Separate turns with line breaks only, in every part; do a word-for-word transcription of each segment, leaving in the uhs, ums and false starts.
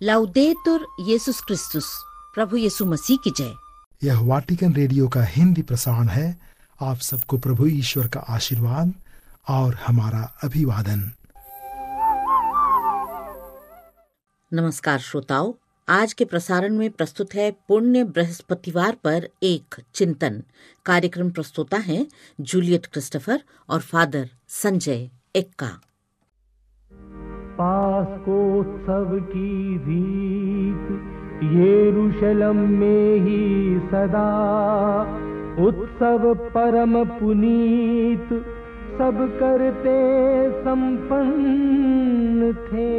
लाउदेतुर येसुस क्रिस्तुस, प्रभु यीशु मसीह की जय।
यह वाटिकन रेडियो का हिंदी प्रसारण है। आप सबको प्रभु ईश्वर का आशीर्वाद और हमारा अभिवादन।
नमस्कार श्रोताओ, आज के प्रसारण में प्रस्तुत है पुण्य बृहस्पतिवार पर एक चिंतन। कार्यक्रम प्रस्तुता है जूलियट क्रिस्टोफर और फादर संजय एक्का।
पास्कोत्सव की रीत यरूशलेम में ही सदा, उत्सव परम पुनीत सब करते संपन्न थे।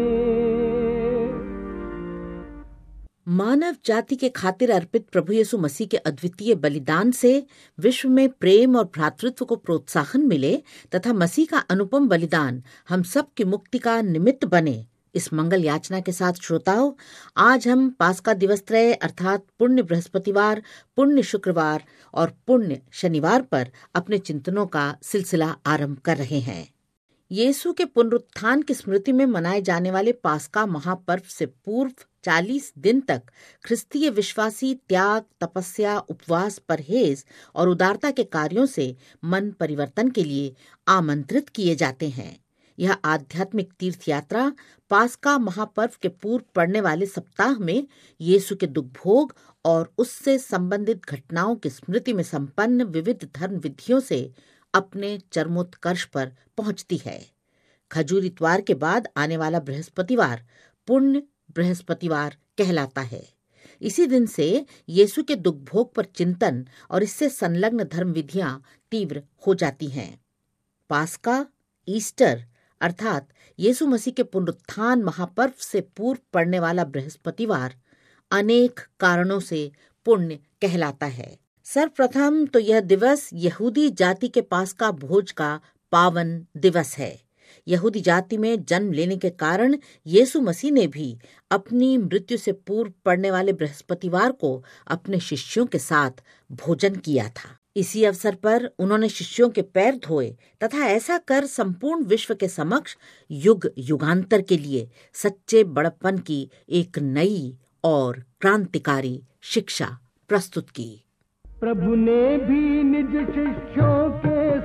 मानव जाति के खातिर अर्पित प्रभु यीशु मसीह के अद्वितीय बलिदान से विश्व में प्रेम और भ्रातृत्व को प्रोत्साहन मिले तथा मसीह का अनुपम बलिदान हम सब की मुक्ति का निमित्त बने, इस मंगल याचना के साथ श्रोताओं, आज हम पास्का दिवस त्रय अर्थात पुण्य बृहस्पतिवार, पुण्य शुक्रवार और पुण्य शनिवार पर अपने चिंतनों का सिलसिला आरंभ कर रहे हैं। यीशु के पुनरुत्थान की स्मृति में मनाए जाने वाले पास्का महापर्व से पूर्व चालीस दिन तक ख्रिस्तीय विश्वासी त्याग, तपस्या, उपवास, परहेज और उदारता के कार्यों से मन परिवर्तन के लिए आमंत्रित किए जाते हैं। यह आध्यात्मिक तीर्थ यात्रा पास्का महापर्व के पूर्व पड़ने वाले सप्ताह में यीशु के दुख भोग और उससे संबंधित घटनाओं की स्मृति में संपन्न विविध धर्म विधियों से अपने चरमोत्कर्ष पर पहुंचती है। खजूर इतवार के बाद आने वाला बृहस्पतिवार पुण्य बृहस्पतिवार कहलाता है। इसी दिन से यीशु के दुख भोग पर चिंतन और इससे संलग्न धर्म विधियां तीव्र हो जाती हैं। पास्का, ईस्टर अर्थात यीशु मसीह के पुनरुत्थान महापर्व से पूर्व पड़ने वाला बृहस्पतिवार अनेक कारणों से पुण्य कहलाता है। सर्वप्रथम तो यह दिवस यहूदी जाति के पास्का भोज का पावन दिवस है। यहूदी जाति में जन्म लेने के कारण यीशु मसीह ने भी अपनी मृत्यु से पूर्व पड़ने वाले बृहस्पतिवार को अपने शिष्यों के साथ भोजन किया था। इसी अवसर पर उन्होंने शिष्यों के पैर धोए तथा ऐसा कर संपूर्ण विश्व के समक्ष युग युगांतर के लिए सच्चे बड़प्पन की एक नई और क्रांतिकारी शिक्षा प्रस्तुत की।
प्रभु ने भी निज शिष्यों के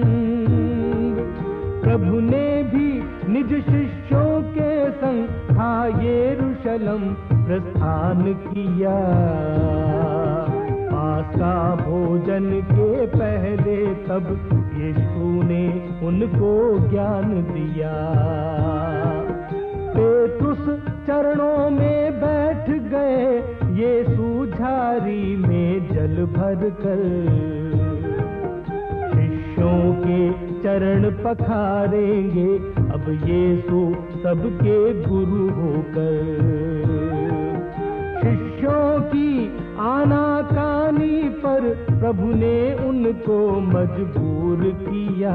संग, प्रभु ने भी निज शिष्यों के संग हाँ यरूशलेम प्रस्थान किया। पास्का भोजन के पहले तब यीशु ने उनको ज्ञान दिया। पेतरुस चरणों में बैठ गए, यीशु झारी में जल भर कर शिष्यों के चरण पखारेंगे। अब यीशु सबके गुरु होकर शिष्यों की आनाकानी पर प्रभु ने उनको मजबूर किया।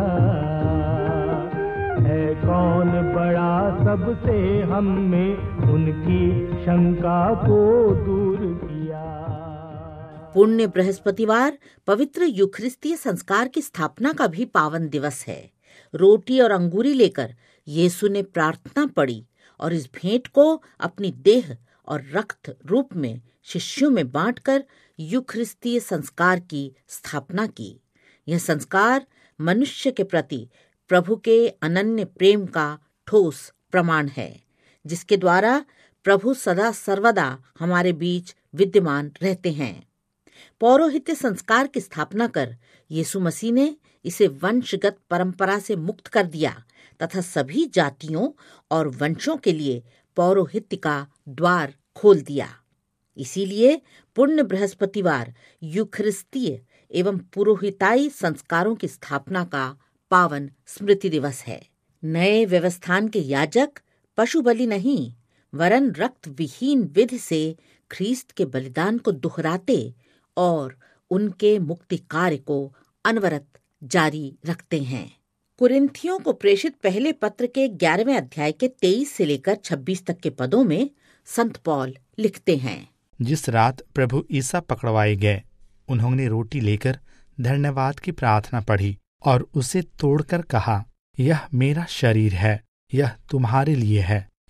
है कौन बड़ा सबसे, हम में उनकी शंका को दूर किया।
पुण्य बृहस्पतिवार पवित्र यूखरिस्तीय संस्कार की स्थापना का भी पावन दिवस है। रोटी और अंगूरी लेकर यीशु ने प्रार्थना पढ़ी और इस भेंट को अपनी देह और रक्त रूप में शिष्यों में बांटकर यूखरिस्तीय संस्कार की स्थापना की। यह संस्कार मनुष्य के प्रति प्रभु के अनन्य प्रेम का ठोस प्रमाण है, जिसके द्वारा प्रभु सदा सर्वदा हमारे बीच विद्यमान रहते हैं। पौरोहित्य संस्कार की स्थापना कर यीशु मसीह ने इसे वंशगत परंपरा से मुक्त कर दिया तथा सभी जातियों और वंशों के लिए पौरोहित्य का द्वार खोल दिया। इसीलिए पुण्य बृहस्पतिवार यूखरिस्तीय एवं पुरोहिताई संस्कारों की स्थापना का पावन स्मृति दिवस है। नए व्यवस्थान के याजक पशु बलि नहीं वरन रक्त विहीन विधि से ख्रीस्त के बलिदान को दोहराते और उनके मुक्ति कार्य को अनवरत जारी रखते हैं। कुरिन्थियों को प्रेषित पहले पत्र के ग्यारहवें अध्याय के तेईस से लेकर छब्बीस तक के पदों में संत पौल लिखते हैं।
जिस रात प्रभु ईसा पकड़वाए गए, उन्होंने रोटी लेकर धन्यवाद की प्रार्थना पढ़ी और उसे तोड़कर कहा, यह मेरा शरीर है, यह तुम्हारे लिए है,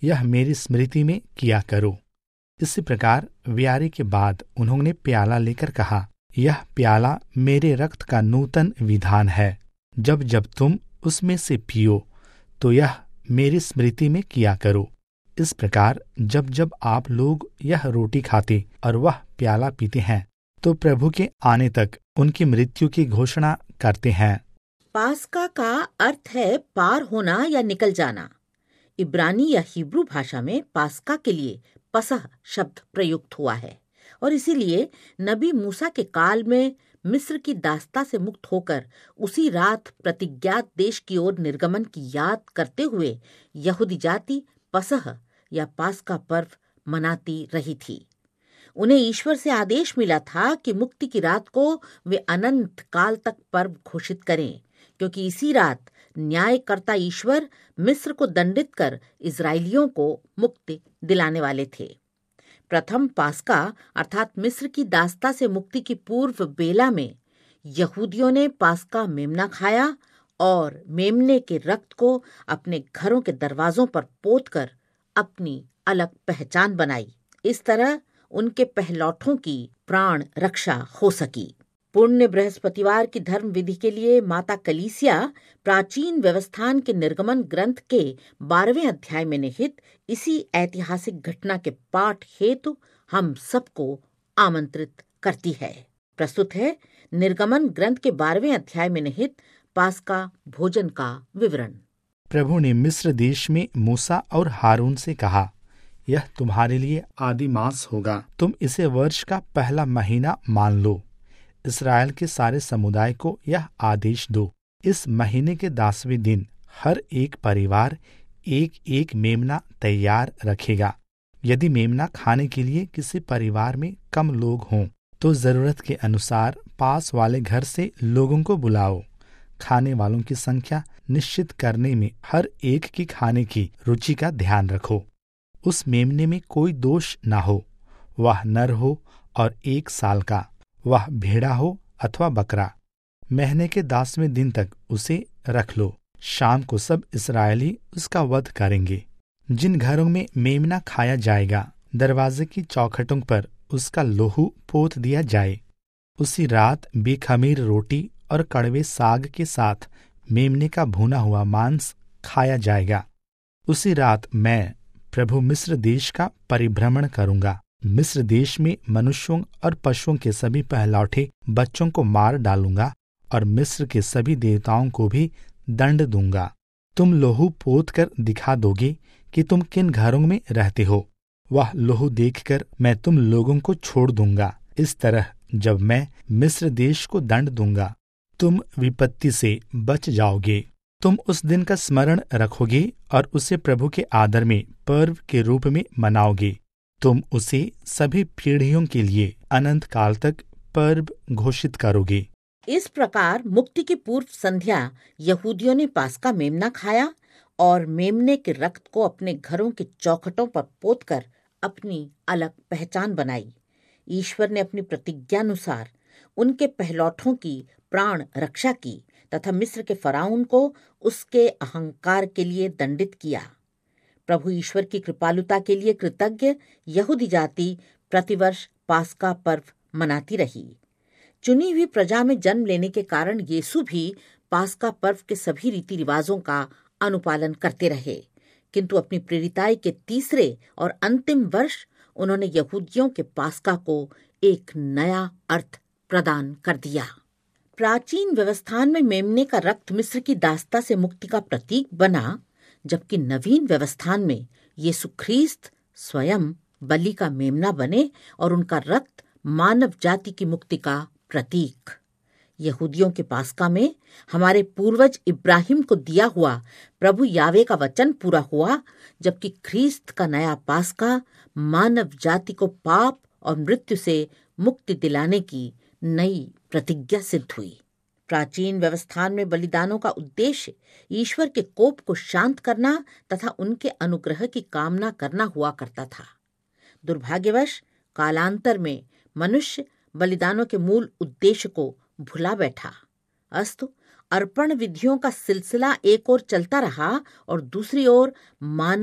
यह मेरी स्मृति में किया करो। इसी प्रकार व्यारी के बाद उन्होंने प्याला लेकर कहा, यह प्याला मेरे रक्त का नूतन विधान है। जब जब तुम उसमें से पियो तो यह मेरी स्मृति में किया करो। इस प्रकार जब जब आप लोग यह रोटी खाते और वह प्याला पीते हैं तो प्रभु के आने तक उनकी मृत्यु की घोषणा करते हैं।
पास्का का अर्थ है पार होना या निकल जाना। इब्रानी या हिब्रू भाषा में पास्का के लिए पसह शब्द प्रयुक्त हुआ है और इसीलिए नबी मूसा के काल में मिस्र की दास्ता से मुक्त होकर उसी रात प्रतिज्ञात देश की ओर निर्गमन की याद करते हुए यहूदी जाति पसह या पास्का पर्व मनाती रही थी। उन्हें ईश्वर से आदेश मिला था कि मुक्ति की रात को वे अनंत काल तक पर्व घोषित करें, क्योंकि इसी रात न्यायकर्ता ईश्वर मिस्र को दंडित कर इजरायलियों को मुक्ति दिलाने वाले थे। प्रथम पास्का अर्थात मिस्र की दास्ता से मुक्ति की पूर्व बेला में यहूदियों ने पास्का मेमना खाया और मेमने के रक्त को अपने घरों के दरवाजों पर पोतकर अपनी अलग पहचान बनाई। इस तरह उनके पहलौठों की प्राण रक्षा हो सकी। पुण्य बृहस्पतिवार की धर्म विधि के लिए माता कलीसिया प्राचीन व्यवस्थान के निर्गमन ग्रंथ के बारहवें अध्याय में निहित इसी ऐतिहासिक घटना के पाठ हेतु हम सबको आमंत्रित करती है। प्रस्तुत है निर्गमन ग्रंथ के बारहवें अध्याय में निहित पास्का भोजन का विवरण।
प्रभु ने मिस्र देश में मूसा और हारून से कहा, यह तुम्हारे लिए आदि मास होगा, तुम इसे वर्ष का पहला महीना मान लो। इस्राएल के सारे समुदाय को यह आदेश दो, इस महीने के दसवें दिन हर एक परिवार एक एक मेमना तैयार रखेगा। यदि मेमना खाने के लिए किसी परिवार में कम लोग हों तो जरूरत के अनुसार पास वाले घर से लोगों को बुलाओ। खाने वालों की संख्या निश्चित करने में हर एक की खाने की रुचि का ध्यान रखो। उस मेमने में कोई दोष न हो, वह नर हो और एक साल का, वह भेड़ा हो अथवा बकरा। महीने के दसवें दिन तक उसे रख लो। शाम को सब इस्राएली उसका वध करेंगे। जिन घरों में मेमना खाया जाएगा दरवाजे की चौखटों पर उसका लोहू पोत दिया जाए। उसी रात बेखमीर रोटी और कड़वे साग के साथ मेमने का भुना हुआ मांस खाया जाएगा। उसी रात मैं प्रभु मिस्र देश का परिभ्रमण करूंगा। मिस्र देश में मनुष्यों और पशुओं के सभी पहलौठे बच्चों को मार डालूंगा और मिस्र के सभी देवताओं को भी दंड दूंगा। तुम लोहू पोत कर दिखा दोगे कि तुम किन घरों में रहते हो। वह लोहू देखकर मैं तुम लोगों को छोड़ दूंगा। इस तरह जब मैं मिस्र देश को दंड दूंगा तुम विपत्ति से बच जाओगे। तुम उस दिन का स्मरण रखोगे और उसे प्रभु के आदर में पर्व के रूप में मनाओगे। तुम उसे सभी पीढ़ियों के लिए अनंत काल तक पर्व घोषित करोगे।
इस प्रकार मुक्ति की पूर्व संध्या यहूदियों ने पास्का मेमना खाया और मेमने के रक्त को अपने घरों के चौखटों पर पोतकर अपनी अलग पहचान बनाई। ईश्वर ने अपनी प्रतिज्ञानुसार उनके पहलौठों की प्राण रक्षा की तथा मिस्र के फराउन को उसके अहंकार के लिए दंडित किया। प्रभु ईश्वर की कृपालुता के लिए कृतज्ञ यहूदी जाति प्रतिवर्ष पास्का पर्व मनाती रही। चुनी हुई प्रजा में जन्म लेने के कारण यीशु भी पास्का पर्व के सभी रीति रिवाजों का अनुपालन करते रहे, किंतु अपनी प्रेरिताई के तीसरे और अंतिम वर्ष उन्होंने यहूदियों के पास्का को एक नया अर्थ प्रदान कर दिया। प्राचीन व्यवस्थान में मेमने का रक्त मिस्र की दास्ता से मुक्ति का प्रतीक बना, जबकि नवीन व्यवस्थान में यीशु ख्रीस्त स्वयं बलि का मेमना बने और उनका रक्त मानव जाति की मुक्ति का प्रतीक। यहूदियों के पास्का में हमारे पूर्वज इब्राहिम को दिया हुआ प्रभु यावे का वचन पूरा हुआ, जबकि ख्रीस्त का नया पास्का मानव जाति को पाप और मृत्यु से मुक्ति दिलाने की नई प्रतिज्ञा सिद्ध हुई। प्राचीन व्यवस्थान में बलिदानों का उद्देश्य ईश्वर के कोप को शांत करना तथा उनके अनुग्रह की कामना करना हुआ करता था। दुर्भाग्यवश कालांतर में मनुष्य बलिदानों के मूल उद्देश्य को भुला बैठा। अस्तु अर्पण विधियों का सिलसिला एक ओर चलता रहा और दूसरी ओर मानव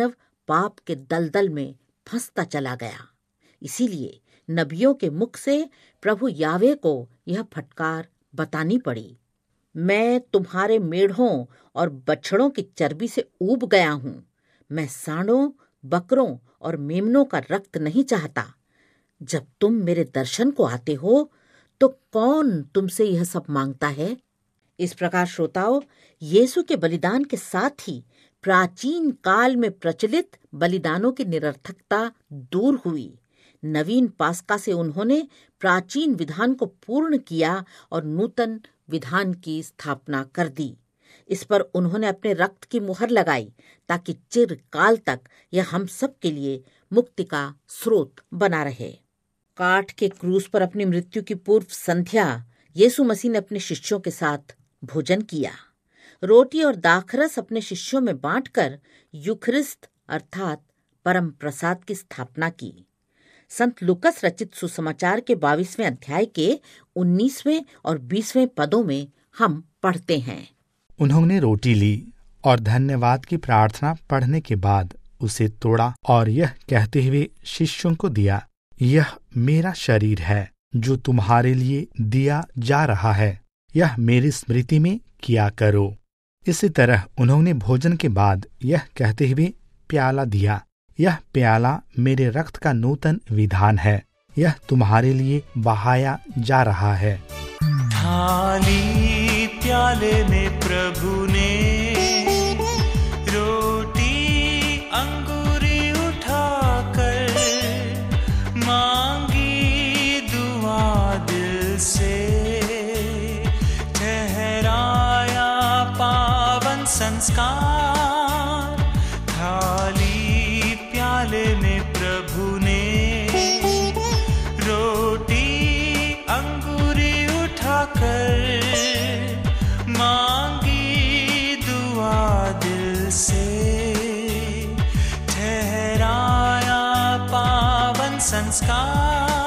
पाप के दलदल में फंसता चला गया। इसीलिए नबियों के मुख से प्रभु यावे को यह फटकार बतानी पड़ी, मैं तुम्हारे मेढ़ों और बछड़ों की चर्बी से ऊब गया हूं। मैं सांडों, बकरों और मेमनों का रक्त नहीं चाहता। जब तुम मेरे दर्शन को आते हो तो कौन तुमसे यह सब मांगता है? इस प्रकार श्रोताओ, यीशु के बलिदान के साथ ही प्राचीन काल में प्रचलित बलिदानों की निरर्थकता दूर हुई। नवीन पास्का से उन्होंने प्राचीन विधान को पूर्ण किया और नूतन विधान की स्थापना कर दी। इस पर उन्होंने अपने रक्त की मुहर लगाई ताकि चिरकाल तक यह हम सब के लिए मुक्ति का स्रोत बना रहे। काठ के क्रूस पर अपनी मृत्यु की पूर्व संध्या यीशु मसीह ने अपने शिष्यों के साथ भोजन किया। रोटी और दाखरस अपने शिष्यों में बांटकर यूखरिस्त अर्थात परम प्रसाद की स्थापना की। संत लूकस रचित सुसमाचार के बाईसवें अध्याय के उन्नीसवें और बीसवें पदों में हम पढ़ते हैं,
उन्होंने रोटी ली और धन्यवाद की प्रार्थना पढ़ने के बाद उसे तोड़ा और यह कहते हुए शिष्यों को दिया, यह मेरा शरीर है जो तुम्हारे लिए दिया जा रहा है, यह मेरी स्मृति में किया करो। इसी तरह उन्होंने भोजन के बाद यह कहते हुए प्याला दिया, यह प्याला मेरे रक्त का नूतन विधान है, यह तुम्हारे लिए बहाया जा रहा है।
थाली प्याले में प्रभु ने रोटी अंगूरी उठाकर मांगी दुआ दिल से, ठहराया पावन संस्कार। थाली प्याले में प्रभु ने रोटी अंगूरी उठाकर मांगी दुआ दिल से, ठहराया पावन संस्कार।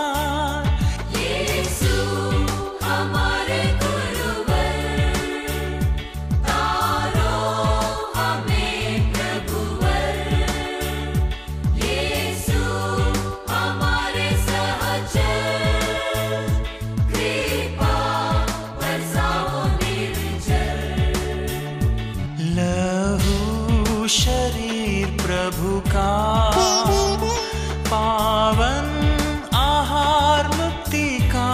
शरीर प्रभु का पावन आहार मुक्ति का,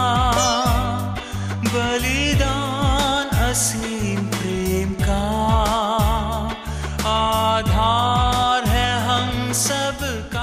बलिदान असीम प्रेम का आधार है हम सब का।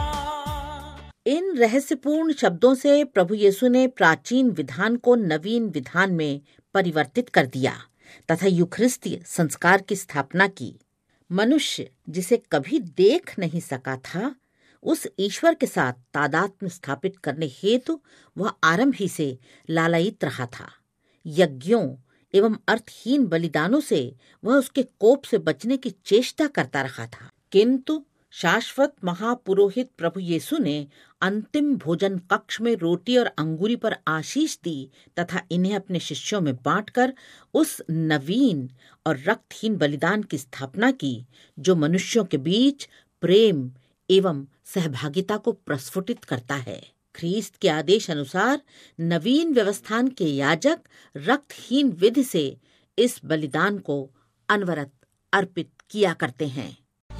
इन रहस्यपूर्ण शब्दों से प्रभु यीशु ने प्राचीन विधान को नवीन विधान में परिवर्तित कर दिया तथा यूखरिस्तीय संस्कार की स्थापना की। मनुष्य जिसे कभी देख नहीं सका था, उस ईश्वर के साथ तादात्म्य स्थापित करने हेतु वह आरंभ ही से लालायित रहा था। यज्ञों एवं अर्थहीन बलिदानों से वह उसके कोप से बचने की चेष्टा करता रहा था, किंतु शाश्वत महापुरोहित प्रभु यीशु ने अंतिम भोजन कक्ष में रोटी और अंगूरी पर आशीष दी तथा इन्हें अपने शिष्यों में बांटकर उस नवीन और रक्तहीन बलिदान की स्थापना की, जो मनुष्यों के बीच प्रेम एवं सहभागिता को प्रस्फुटित करता है। ख्रीस्त के आदेश अनुसार नवीन व्यवस्थान के याजक रक्तहीन विधि से इस बलिदान को अनवरत अर्पित किया करते हैं।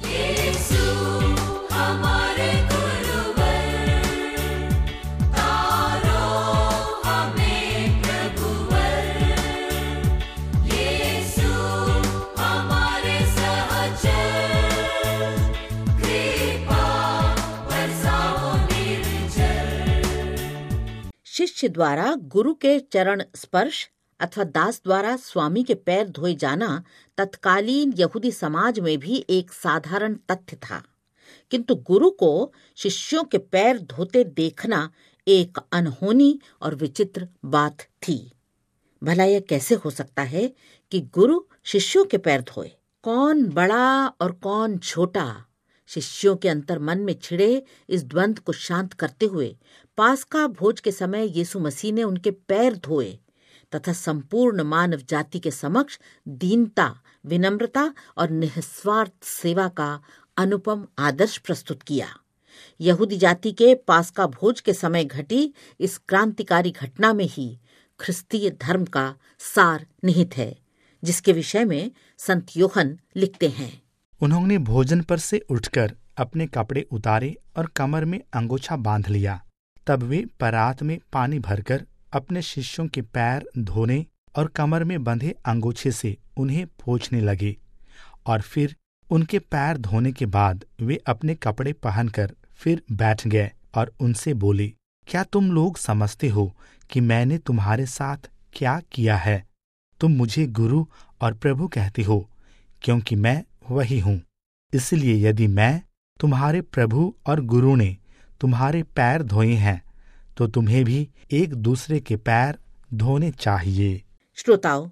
शिष्य द्वारा गुरु के चरण स्पर्श अथवा दास द्वारा स्वामी के पैर धोए जाना तत्कालीन यहूदी समाज में भी एक साधारण तथ्य था, किंतु गुरु को शिष्यों के पैर धोते देखना एक अनहोनी और विचित्र बात थी। भला यह कैसे हो सकता है कि गुरु शिष्यों के पैर धोए? कौन बड़ा और कौन छोटा? शिष्यों के अंतर मन में छिड़े इस द्वंद्व को शांत करते हुए पास्का भोज के समय यीशु मसीह ने उनके पैर धोए तथा संपूर्ण मानव जाति के समक्ष दीनता, विनम्रता और निस्वार्थ सेवा का अनुपम आदर्श प्रस्तुत किया। यहूदी जाति के पास्का भोज के समय घटी इस क्रांतिकारी घटना में ही ख्रिस्तीय धर्म का सार निहित है, जिसके विषय में संत यूहन्ना लिखते हैं।
उन्होंने भोजन पर से उठकर अपने कपड़े उतारे और कमर में अंगोछा बांध लिया। तब वे परात में पानी भरकर अपने शिष्यों के पैर धोने और कमर में बंधे अंगोछे से उन्हें पोंछने लगे। और फिर उनके पैर धोने के बाद वे अपने कपड़े पहनकर फिर बैठ गए और उनसे बोले, क्या तुम लोग समझते हो कि मैंने तुम्हारे साथ क्या किया है? तुम मुझे गुरु और प्रभु कहते हो, क्योंकि मैं वही हूँ। इसलिए यदि मैं, तुम्हारे प्रभु और गुरु ने तुम्हारे पैर धोए हैं, तो तुम्हें भी एक दूसरे के पैर धोने चाहिए।
श्रोताओ,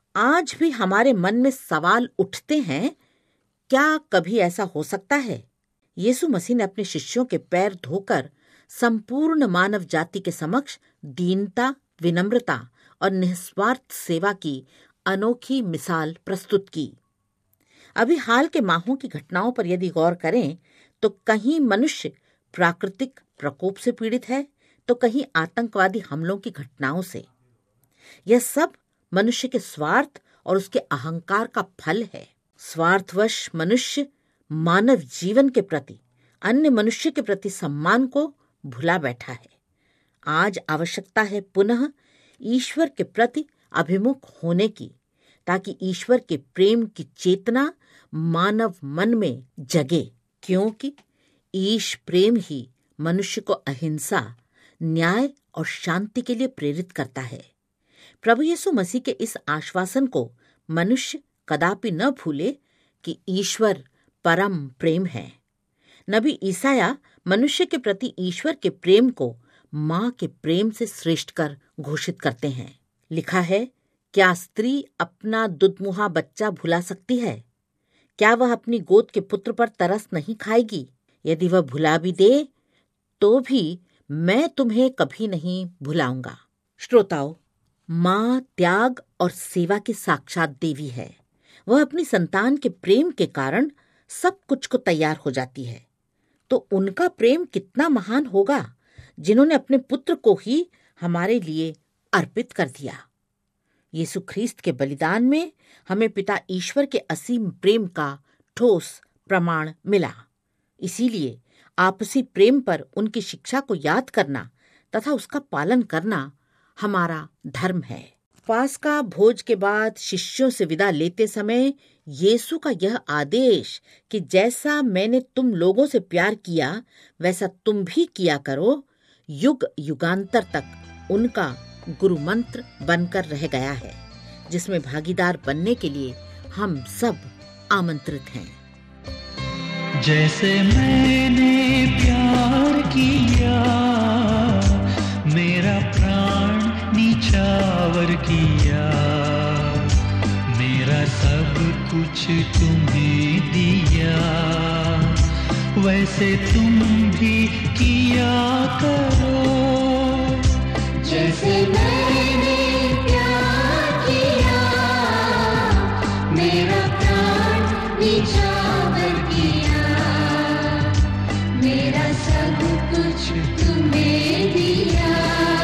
आज भी हमारे मन में सवाल उठते हैं, क्या कभी ऐसा हो सकता है? यीशु मसीह ने अपने शिष्यों के पैर धोकर संपूर्ण मानव जाति के समक्ष दीनता, विनम्रता और निस्वार्थ सेवा की अनोखी मिसाल प्रस्तुत की। अभी हाल के माहों की घटनाओं पर यदि गौर करें तो कहीं मनुष्य प्राकृतिक प्रकोप से पीड़ित है, तो कहीं आतंकवादी हमलों की घटनाओं से। यह सब मनुष्य के स्वार्थ और उसके अहंकार का फल है। स्वार्थवश मनुष्य मानव जीवन के प्रति, अन्य मनुष्य के प्रति सम्मान को भुला बैठा है। आज आवश्यकता है पुनः ईश्वर के प्रति अभिमुख होने की, ताकि ईश्वर के प्रेम की चेतना मानव मन में जगे, क्योंकि ईश प्रेम ही मनुष्य को अहिंसा, न्याय और शांति के लिए प्रेरित करता है। प्रभु यीशु मसीह के इस आश्वासन को मनुष्य कदापि न भूले कि ईश्वर परम प्रेम है। नबी ईसाया मनुष्य के प्रति ईश्वर के प्रेम को माँ के प्रेम से श्रेष्ठ कर घोषित करते हैं। लिखा है, क्या स्त्री अपना दुधमुहा बच्चा भुला सकती है? क्या वह अपनी गोद के पुत्र पर तरस नहीं खाएगी? यदि वह भुला भी दे तो भी मैं तुम्हें कभी नहीं भुलाऊंगा। श्रोताओ, माँ त्याग और सेवा की साक्षात देवी है। वह अपनी संतान के प्रेम के कारण सब कुछ को तैयार हो जाती है। तो उनका प्रेम कितना महान होगा, जिन्होंने अपने पुत्र को ही हमारे लिए अर्पित कर दिया। यीशु ख्रीस्त के बलिदान में हमें पिता ईश्वर के असीम प्रेम का ठोस प्रमाण मिला। इसीलिए आपसी प्रेम पर उनकी शिक्षा को याद करना तथा उसका पालन करना हमारा धर्म है। पास्का भोज के बाद शिष्यों से विदा लेते समय यीशु का यह आदेश कि जैसा मैंने तुम लोगों से प्यार किया वैसा तुम भी किया करो, युग युगांतर तक उनका गुरु मंत्र बनकर रह गया है, जिसमें भागीदार बनने के लिए हम सब आमंत्रित हैं।
जैसे मैंने प्यार किया, मेरा प्राण निछावर किया, मेरा सब कुछ तुम्हें दिया, वैसे तुम भी किया करो।
जैसे मैंने प्यार किया, मेरा प्राण निछावर किया, मेरा सब कुछ तुम्हें दिया,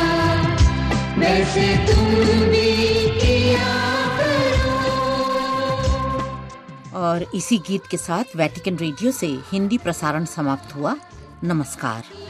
वैसे तुम भी किया करो।
और इसी गीत के साथ वेटिकन रेडियो से हिंदी प्रसारण समाप्त हुआ। नमस्कार।